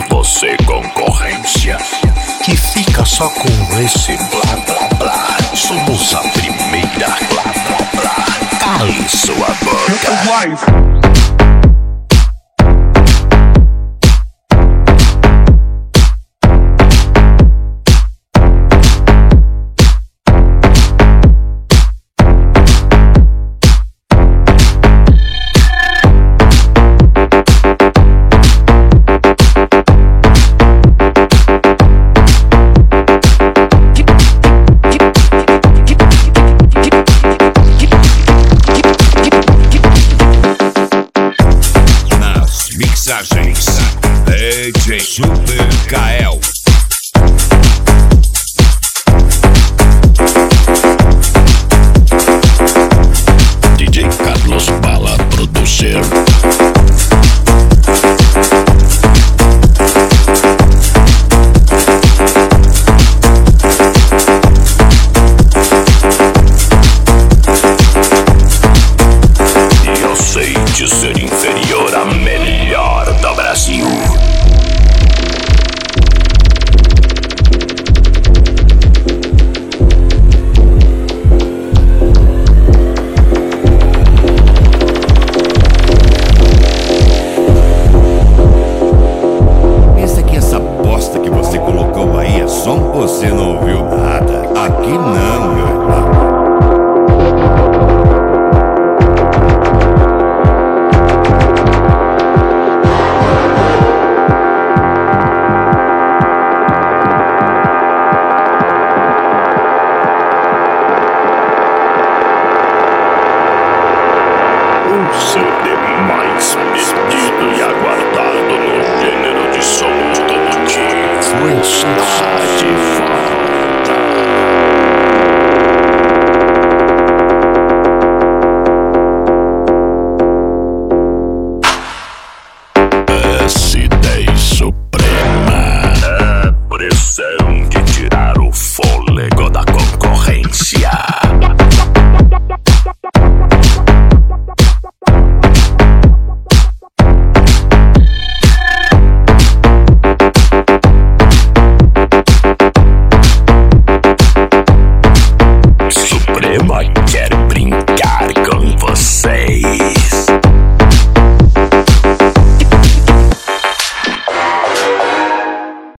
Você concorrência que fica só com esse blá blá blá. Somos a primeira blá blá blá. Cale sua boca. Mixagens DJ Super Kael. DJ Carlos Bala Producer. Eu sei dizer inferior a melhor do Brasil. Pensa que essa bosta que você colocou aí é som? Você não ouviu nada. Aqui não, meu irmão. O CD mais pedido e aguardado no gênero de som automotivo está de volta.